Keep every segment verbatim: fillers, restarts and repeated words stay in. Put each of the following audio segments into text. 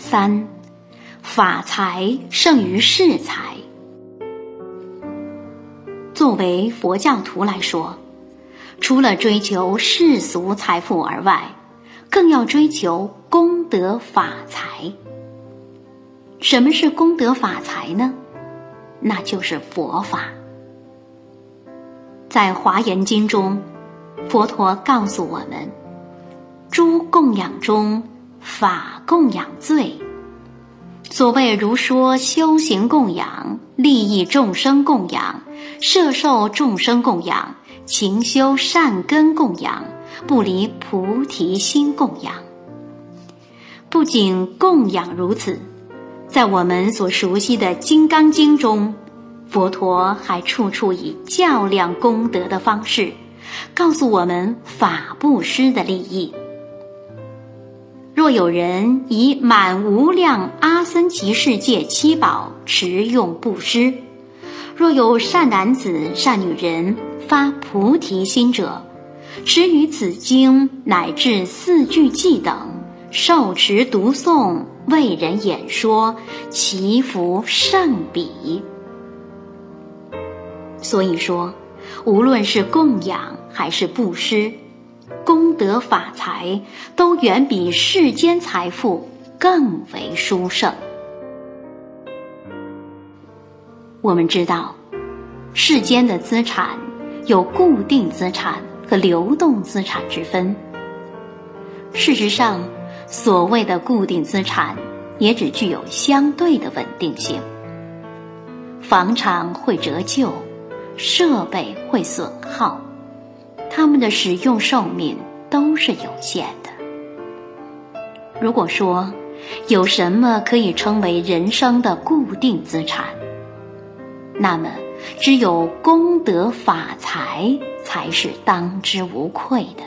三，法财胜于世财。作为佛教徒来说，除了追求世俗财富而外，更要追求功德法财。什么是功德法财呢？那就是佛法。在华严经中，佛陀告诉我们，诸供养中，法供养最。所谓如说修行供养、利益众生供养、摄受众生供养、勤修善根供养、不离菩提心供养。不仅供养如此，在我们所熟悉的《金刚经》中，佛陀还处处以较量功德的方式，告诉我们法布施的利益。若有人以满无量阿僧祇世界七宝持用布施，若有善男子善女人发菩提心者，持于此经乃至四句偈等，受持读诵，为人演说，其福甚彼。所以说，无论是供养还是布施，功德法财都远比世间财富更为殊胜。我们知道，世间的资产有固定资产和流动资产之分。事实上，所谓的固定资产也只具有相对的稳定性。房产会折旧，设备会损耗，它们的使用寿命都是有限的。如果说有什么可以称为人生的固定资产，那么只有功德法财才是当之无愧的。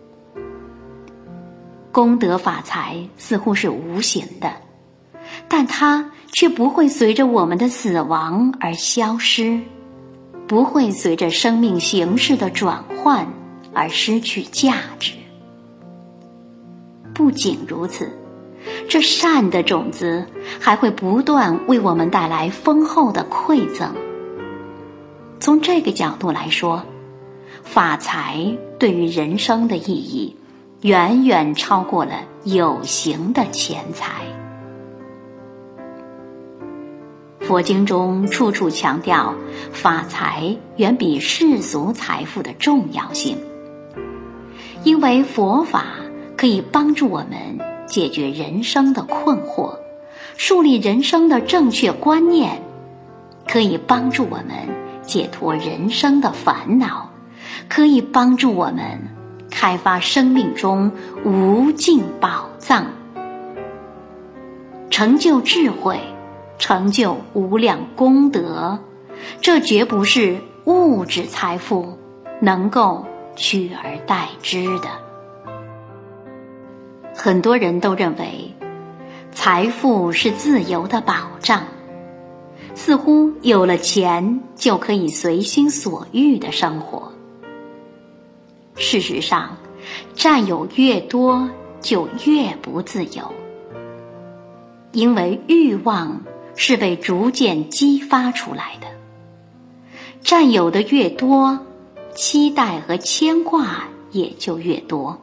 功德法财似乎是无形的，但它却不会随着我们的死亡而消失，不会随着生命形式的转换而失去价值。不仅如此，这善的种子还会不断为我们带来丰厚的馈赠。从这个角度来说，法财对于人生的意义远远超过了有形的钱财。佛经中处处强调法财远比世俗财富的重要性，因为佛法可以帮助我们解决人生的困惑，树立人生的正确观念，可以帮助我们解脱人生的烦恼，可以帮助我们开发生命中无尽宝藏，成就智慧，成就无量功德。这绝不是物质财富能够取而代之的。很多人都认为财富是自由的保障，似乎有了钱就可以随心所欲的生活。事实上，占有越多就越不自由，因为欲望是被逐渐激发出来的。占有的越多，期待和牵挂也就越多。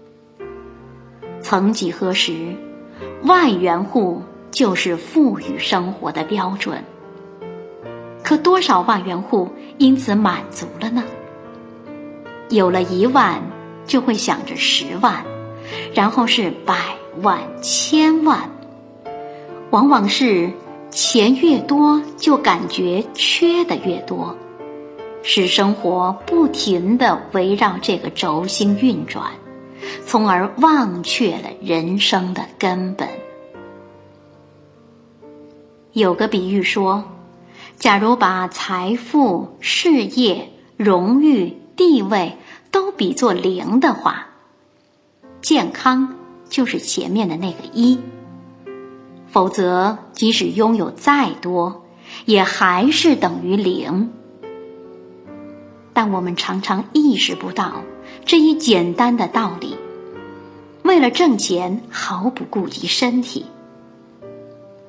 曾几何时，万元户就是富裕生活的标准。可多少万元户因此满足了呢？有了一万，就会想着十万，然后是百万、千万。往往是钱越多，就感觉缺的越多，使生活不停地围绕这个轴心运转，从而忘却了人生的根本。有个比喻说，假如把财富、事业、荣誉、地位都比作零的话，健康就是前面的那个一，否则即使拥有再多，也还是等于零。但我们常常意识不到这一简单的道理，为了挣钱毫不顾及身体，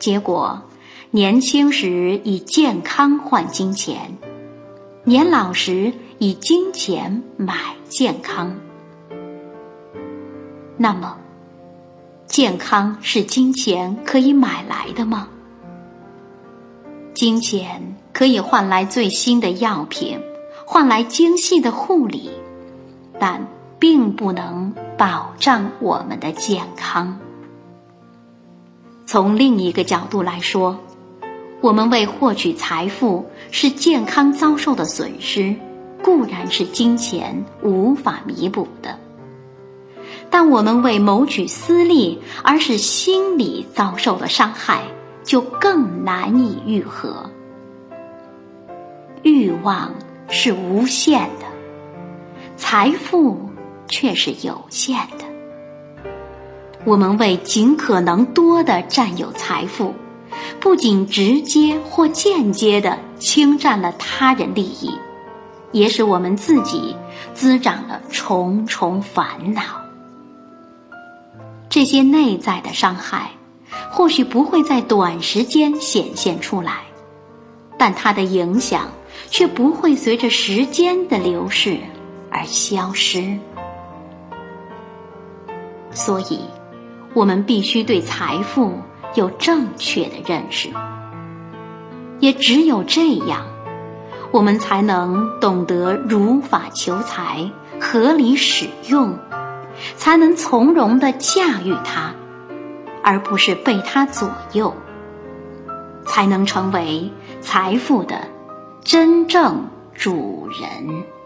结果年轻时以健康换金钱，年老时以金钱买健康。那么，健康是金钱可以买来的吗？金钱可以换来最新的药品，换来精细的护理，但并不能保障我们的健康。从另一个角度来说，我们为获取财富使健康遭受的损失，固然是金钱无法弥补的，但我们为谋取私利而使心理遭受的伤害，就更难以愈合。欲望是无限的，财富却是有限的。我们为尽可能多地占有财富，不仅直接或间接地侵占了他人利益，也使我们自己滋长了重重烦恼。这些内在的伤害或许不会在短时间显现出来，但它的影响却不会随着时间的流逝而消失。所以我们必须对财富有正确的认识，也只有这样，我们才能懂得如法求财，合理使用，才能从容地驾驭它，而不是被它左右，才能成为财富的真正主人。